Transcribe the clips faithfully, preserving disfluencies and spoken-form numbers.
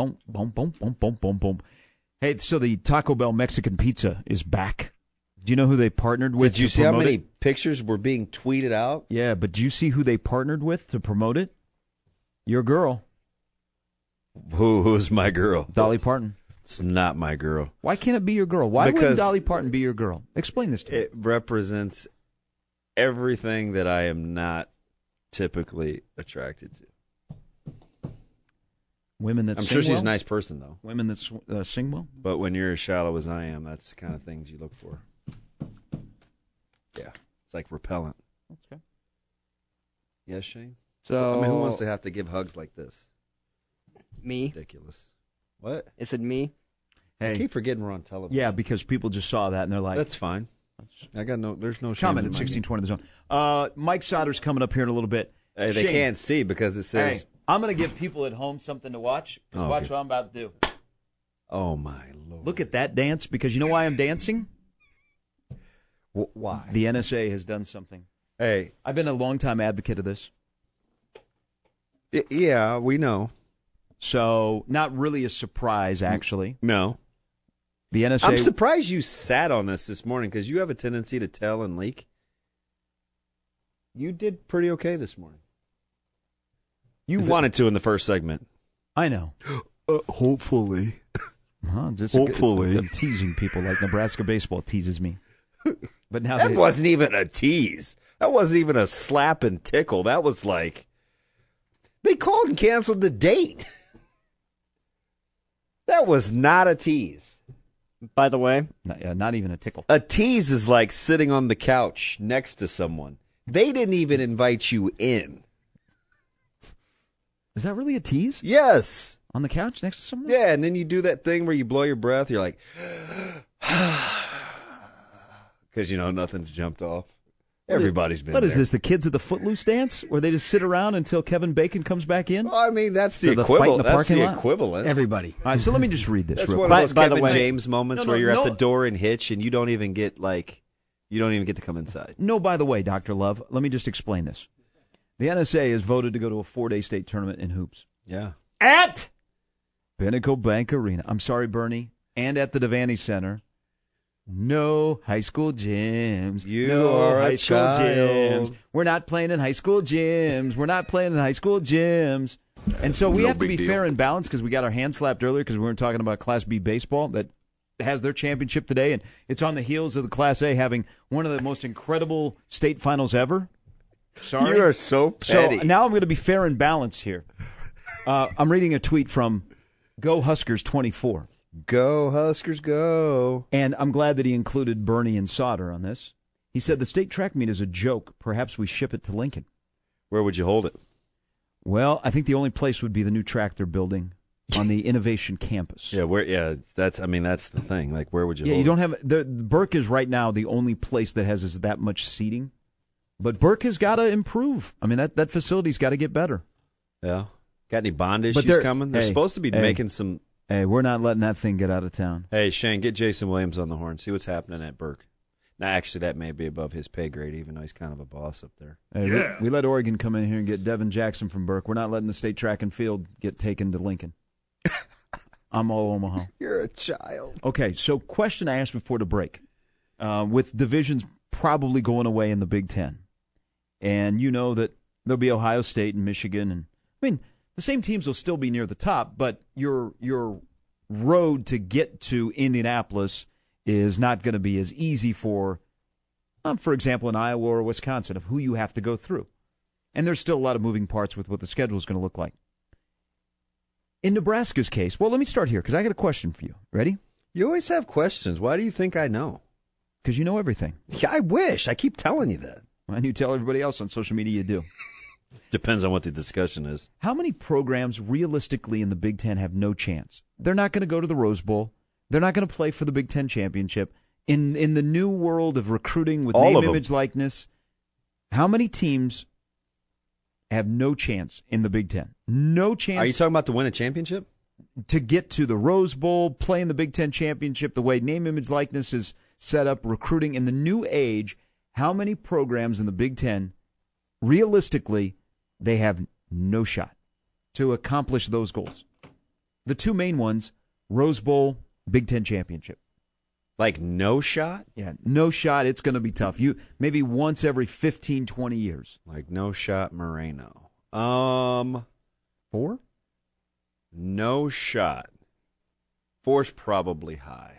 Boom, boom, boom, boom, boom, boom, boom. Hey, so the Taco Bell Mexican pizza is back. Do you know who they partnered with? Did you to see how many it? pictures were being tweeted out? Yeah, but do you see who they partnered with to promote it? Your girl. Who? Who's my girl? Dolly Parton. It's not my girl. Why can't it be your girl? Why Because wouldn't Dolly Parton be your girl? Explain this to me. It represents everything that I am not typically attracted to. Women that I'm sing sure she's well? a nice person, though. Women that uh, sing well? But when you're as shallow as I am, that's the kind of things you look for. Yeah. It's like repellent. Okay. Yes, Shane? So I mean, who wants to have to give hugs like this? Me. Ridiculous. What? It said me. I Hey, keep forgetting we're on television. yeah, because people just saw that and they're like, That's fine. I got no, there's no shame comment in at my sixteen game. twenty the zone. Uh, Mike Sauter's coming up here in a little bit. Hey, they Shane, can't see because it says, Hey, I'm going to give people at home something to watch. Just Oh, watch okay. what I'm about to do. oh my Lord. Look at that dance, because you know why I'm dancing? W- why? The N S A has done something. Hey. I've been a long-time advocate of this. Y- yeah, we know. So, not really a surprise, actually. No. The N S A... I'm surprised you sat on this this morning because you have a tendency to tell and leak. You did pretty okay this morning. You Is it- wanted to in the first segment. I know. Uh, hopefully. Huh, just Hopefully. I'm teasing people like Nebraska baseball teases me. But now That they, wasn't even a tease. That wasn't even a slap and tickle. That was like, they called and canceled the date. That was not a tease. By the way, not, yeah, not even a tickle. A tease is like sitting on the couch next to someone. They didn't even invite you in. Is that really a tease? Yes. On the couch next to someone? Yeah, and then you do that thing where you blow your breath. You're like, because, you know, nothing's jumped off. Everybody's been What is there. this, the kids at the Footloose dance? Where they just sit around until Kevin Bacon comes back in? Well, I mean, that's the So the fight in equivalent. the That's parking the lot? equivalent. everybody. All right, so let me just read this That's real one quick. of those By- by the Kevin way- James moments No, no, where you're no. at the door in Hitch and you don't even get, like, you don't even get to come inside. No, by the way, Doctor Love, let me just explain this. The N S A has voted to go to a four-day state tournament in hoops. Yeah. At Pinnacle Bank Arena. I'm sorry, Bernie. And at the Devaney Center. No high school gyms. You no are a high school child. gyms. We're not playing in high school gyms. We're not playing in high school gyms. And so we No have to big be deal. fair and balanced because we got our hands slapped earlier because we weren't talking about Class B baseball that has their championship today, and it's on the heels of the Class A having one of the most incredible state finals ever. Sorry. You are so petty. So now I'm going to be fair and balanced here. Uh, I'm reading a tweet from Go Huskers twenty-four. Go, Huskers, go. And I'm glad that he included Bernie and Sauter on this. He said, the state track meet is a joke. Perhaps we ship it to Lincoln. Where would you hold it? Well, I think the only place would be the new track they're building on the Innovation Campus. Yeah, where? Yeah, that's. I mean, that's the thing. Like, where would you? Yeah, hold you don't it? have the Burke is right now the only place that has is that much seating. But Burke has got to improve. I mean, that, that facility's got to get better. Yeah. Got any bond But issues they're- coming? They're hey, supposed to be hey. making some. Hey, we're not letting that thing get out of town. Hey, Shane, get Jason Williams on the horn. See what's happening at Burke. Now, actually, that may be above his pay grade, even though he's kind of a boss up there. Hey, we, we let Oregon come in here and get Devin Jackson from Burke. We're not letting the state track and field get taken to Lincoln. I'm all Omaha. You're a child. Okay, so question I asked before the break. Uh, with divisions probably going away in the Big Ten, and you know that there'll be Ohio State and Michigan, and I mean the same teams will still be near the top, but your your road to get to Indianapolis is not going to be as easy for, um, for example, in Iowa or Wisconsin, of who you have to go through. And there's still a lot of moving parts with what the schedule is going to look like. In Nebraska's case, well, let me start here because I got a question for you. Ready? You always have questions. Why do you think I know? Because you know everything. Yeah, I wish. I keep telling you that. And you tell everybody else on social media you do. Depends on what the discussion is. How many programs realistically in the Big Ten have no chance? They're not going to go to the Rose Bowl. They're not going to play for the Big Ten championship. In in the new world of recruiting with All name, of them. image, likeness, how many teams have no chance in the Big Ten? No chance. Are you talking about to win a championship? To get to the Rose Bowl, play in the Big Ten championship, the way name, image, likeness is set up, recruiting in the new age, how many programs in the Big Ten, realistically, they have no shot to accomplish those goals? the two main ones, Rose Bowl, Big Ten championship. Like no shot? Yeah, no shot. It's going to be tough. You maybe once every fifteen, twenty years. Like no shot Moreno. Um, Four? No shot. Four's probably high.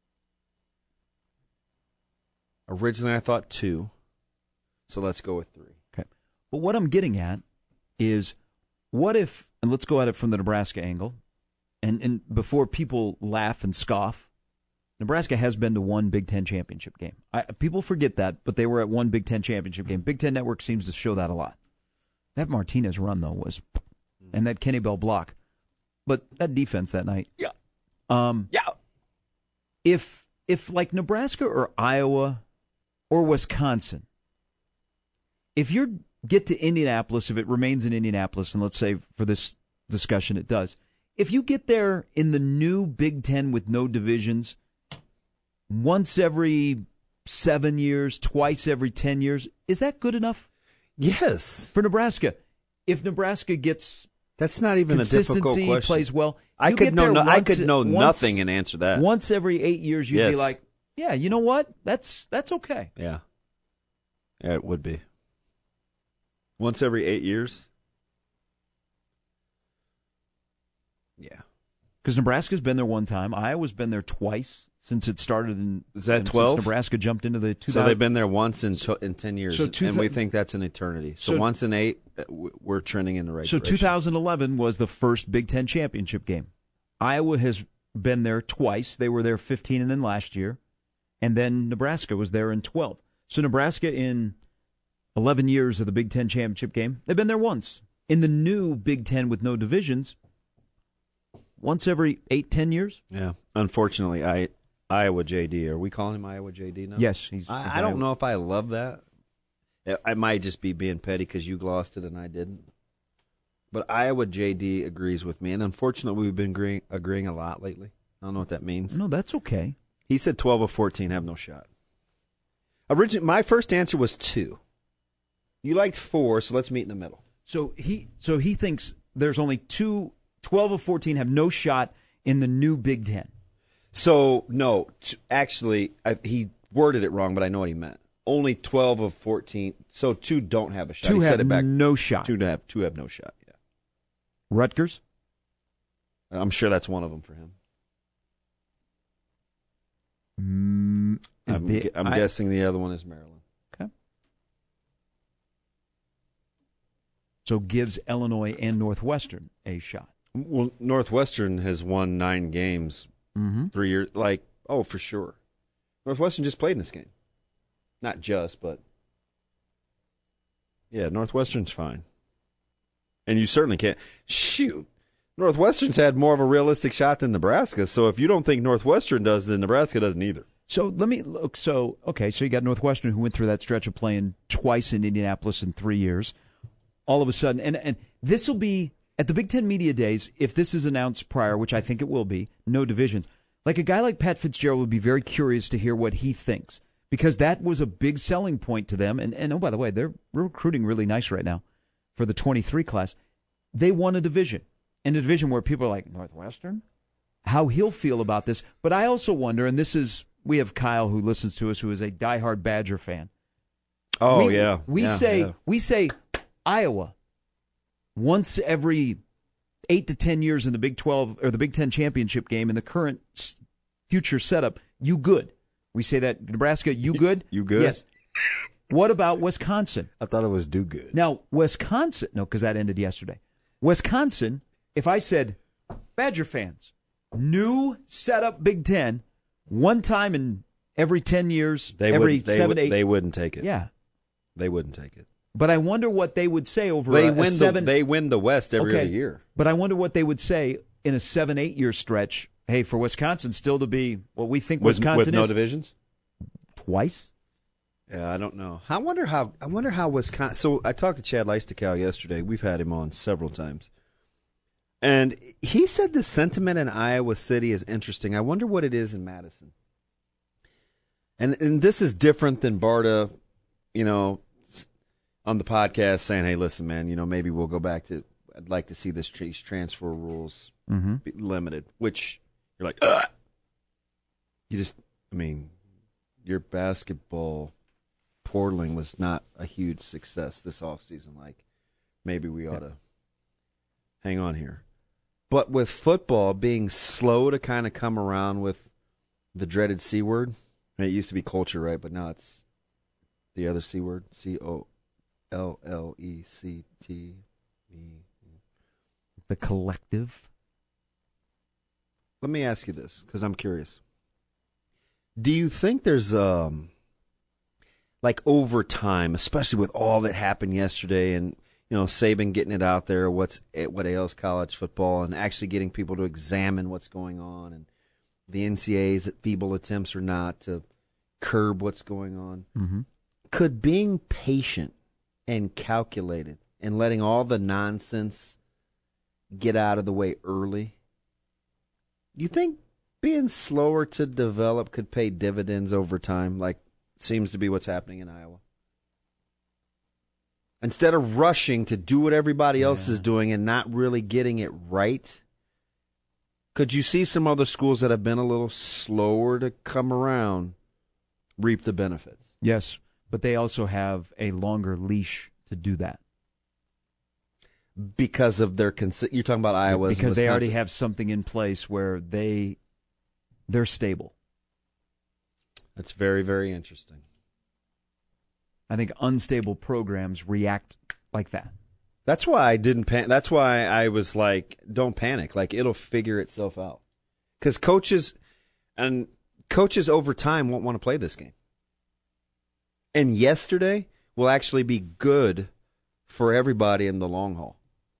Originally, I thought two. So let's go with three. Okay. But what I'm getting at is, what if, and let's go at it from the Nebraska angle, and, and before people laugh and scoff, Nebraska has been to one Big Ten championship game. I, people forget that, but they were at one Big Ten championship game. Big Ten Network seems to show that a lot. That Martinez run, though, was, and that Kenny Bell block. But that defense that night. Yeah. Um, yeah. If, if like Nebraska or Iowa or Wisconsin, if you get to Indianapolis, if it remains in Indianapolis, and let's say for this discussion it does, if you get there in the new Big Ten with no divisions, once every seven years, twice every ten years, is that good enough? Yes. For Nebraska. If Nebraska gets That's not even a difficult consistency, question. plays well, I you could get know there no, I once- could know once- nothing and answer that. Once every eight years, you'd be Yes. like, yeah, you know what? That's that's okay. Yeah. Yeah, it would be. Once every eight years? Yeah. Because Nebraska's been there one time. Iowa's been there twice since it started. In, Is that since twelve? Nebraska jumped into the two So thousand. they've been there once in to, in ten years, So two and we thou- think that's an eternity. So, So- once in eight, uh, w- we're trending in the right So direction. two thousand eleven was the first Big Ten championship game. Iowa has been there twice. They were there fifteen and then last year. And then Nebraska was there in twelve. So Nebraska in eleven years of the Big Ten championship game, they've been there once. In the new Big Ten with no divisions, once every eight, ten years? Yeah. Unfortunately, I Iowa J D. Are we calling him Iowa J D now? Yes. He's, I, I don't know if I love that. I- I might just be being petty because you glossed it and I didn't. But Iowa J D agrees with me, and unfortunately, we've been agreeing, agreeing a lot lately. I don't know what that means. No, that's okay. He said twelve of fourteen have no shot. Origin- my first answer was two. You liked four, so let's meet in the middle. So he so he thinks there's only two, twelve of fourteen have no shot in the new Big Ten. So, no, t- actually, I, he worded it wrong, but I know what he meant. Only twelve of fourteen, so two don't have a shot. Two he have said it back. no shot. Two have, two have no shot, yeah. Rutgers? I'm sure that's one of them for him. Mm, is I'm, the- gu- I'm I- guessing the other one is Maryland. Okay. So gives Illinois and Northwestern a shot. Well, Northwestern has won nine games Mm-hmm. three years. Like, oh, for sure. Northwestern just played in this game. Not just, but yeah, Northwestern's fine. And you certainly can't shoot. Northwestern's had more of a realistic shot than Nebraska. So if you don't think Northwestern does, then Nebraska doesn't either. So let me look. So, okay, so you got Northwestern who went through that stretch of playing twice in Indianapolis in three years. All of a sudden, and, and this will be at the Big Ten Media Days, if this is announced prior, which I think it will be, no divisions. Like a guy like Pat Fitzgerald would be very curious to hear what he thinks, because that was a big selling point to them. And, and oh, by the way, they're recruiting really nice right now for the twenty-three class. They won a division, and a division where people are like, Northwestern? How he'll feel about this. But I also wonder, and this is, we have Kyle who listens to us, who is a diehard Badger fan. Oh, we, yeah. We Yeah, say yeah. we say Iowa once every eight to ten years in the Big Twelve or the Big Ten championship game in the current s- future setup. You good? We say that Nebraska. You good? You good? Yes. What about Wisconsin? I thought it was do good. Now Wisconsin. No, because that ended yesterday. Wisconsin. If I said Badger fans, new setup Big Ten, one time in every ten years, They every would, they seven would, eight. They wouldn't take it. Yeah. They wouldn't take it. But I wonder what they would say over They a, a win seven. the they win the West every okay. other year. But I wonder what they would say in a seven, eight year stretch. Hey, for Wisconsin still to be what we think With, Wisconsin with no is divisions? twice. Yeah, I don't know. I wonder how. I wonder how Wisconsin. So I talked to Chad Leistokow yesterday. We've had him on several times, and he said the sentiment in Iowa City is interesting. I wonder what it is in Madison. And and this is different than Barta, you know, on the podcast saying, "Hey, listen, man, you know, maybe we'll go back to. I'd like to see this these transfer rules Mm-hmm. be limited, which you're like, ugh! You just, I mean, your basketball portaling was not a huge success this offseason. Like, maybe we ought to hang on here. But with football being slow to kind of come around with the dreaded C word, I mean, it used to be culture, right? But now it's the other C word, C O L L E C T E. The collective. Let me ask you this, because I'm curious. Do you think there's, um, like, over time, especially with all that happened yesterday and, you know, Saban getting it out there, what's what ails college football, and actually getting people to examine what's going on, and the N C double A's feeble attempts or not to curb what's going on? Mm-hmm. Could being patient and calculated and letting all the nonsense get out of the way early, do you think being slower to develop could pay dividends over time, like seems to be what's happening in Iowa? Instead of rushing to do what everybody else Yeah. is doing and not really getting it right, could you see some other schools that have been a little slower to come around reap the benefits? Yes, but they also have a longer leash to do that. Because of their consi- you're talking about Iowa, Because they already have something in place where they they're stable. That's very, very interesting. I think unstable programs react like that. That's why I didn't pan- that's why I was like, don't panic. Like, it'll figure itself out. Because coaches and coaches over time won't want to play this game. And yesterday will actually be good for everybody in the long haul.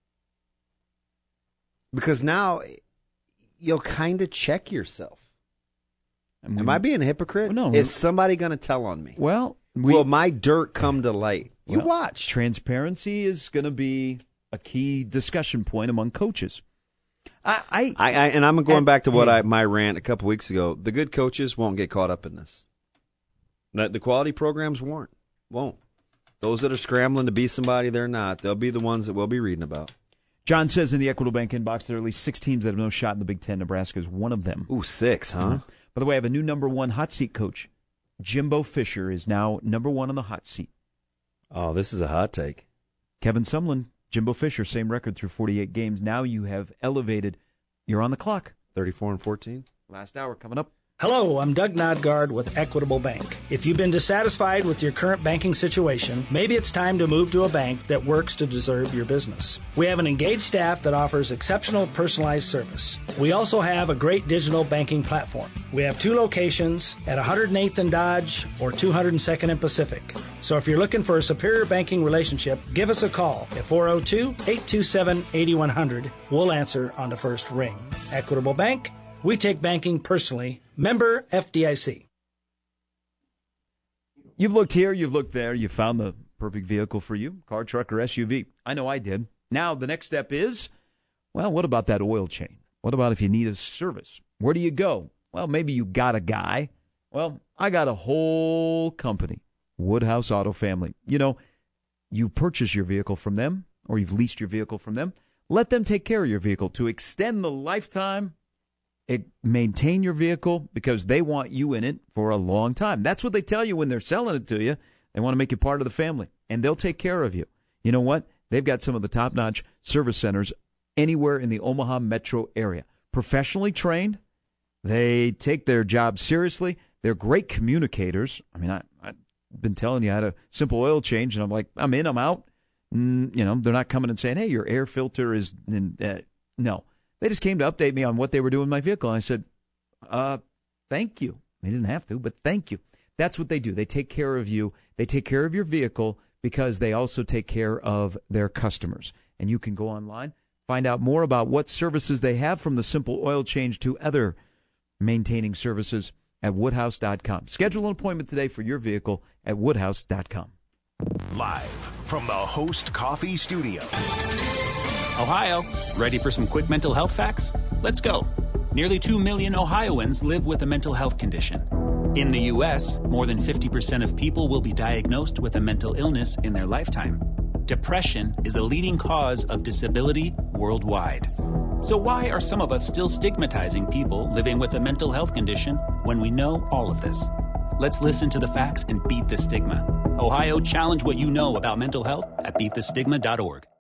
Because now you'll kind of check yourself. And Am we- I being a hypocrite? Well, no. Is somebody going to tell on me? Well, we, Will my dirt come to light? You well, watch. Transparency is going to be a key discussion point among coaches. I, I, I, I and I'm going and- back to what yeah. I my rant a couple weeks ago. The good coaches won't get caught up in this. The the quality programs won't. Won't. Those that are scrambling to be somebody they're not, they'll be the ones that we'll be reading about. John says in the Equitable Bank inbox there are at least six teams that have no shot in the Big Ten. Nebraska is one of them. Ooh, six, huh? Uh-huh. By the way, I have a new number one hot seat coach. Jimbo Fisher is now number one on the hot seat. Oh, this is a hot take. Kevin Sumlin, Jimbo Fisher, same record through forty-eight games. Now you have elevated. You're on the clock. thirty-four and fourteen. Last hour coming up. Hello, I'm Doug Nodgard with Equitable Bank. If you've been dissatisfied with your current banking situation, maybe it's time to move to a bank that works to deserve your business. We have an engaged staff that offers exceptional personalized service. We also have a great digital banking platform. We have two locations at one hundred eighth and Dodge or two hundred second and Pacific. So if you're looking for a superior banking relationship, give us a call at four oh two, eight two seven, eight one zero zero. We'll answer on the first ring. Equitable Bank, we take banking personally. Member F D I C. You've looked here, you've looked there, you found the perfect vehicle for you, car, truck, or S U V. I know I did. Now the next step is, well, what about that oil change? What about if you need a service? Where do you go? Well, maybe you got a guy. Well, I got a whole company, Woodhouse Auto Family. You know, you purchase your vehicle from them, or you've leased your vehicle from them. Let them take care of your vehicle to extend the lifetime. It, maintain your vehicle because they want you in it for a long time. That's what they tell you when they're selling it to you. They want to make you part of the family, and they'll take care of you. You know what? They've got some of the top-notch service centers anywhere in the Omaha metro area. Professionally trained. They take their job seriously. They're great communicators. I mean, I, I've been telling you I had a simple oil change, and I'm like, I'm in, I'm out. Mm, you know, they're not coming and saying, hey, your air filter is in, uh, no. They just came to update me on what they were doing with my vehicle. And I said, uh, thank you. They didn't have to, but thank you. That's what they do. They take care of you. They take care of your vehicle because they also take care of their customers. And you can go online, find out more about what services they have, from the simple oil change to other maintaining services at woodhouse dot com. Schedule an appointment today for your vehicle at woodhouse dot com. Live from the Host Coffee Studio. Ohio, ready for some quick mental health facts? Let's go. Nearly two million Ohioans live with a mental health condition. In the U S, more than fifty percent of people will be diagnosed with a mental illness in their lifetime. Depression is a leading cause of disability worldwide. So why are some of us still stigmatizing people living with a mental health condition when we know all of this? Let's listen to the facts and beat the stigma. Ohio, challenge what you know about mental health at beat the stigma dot org.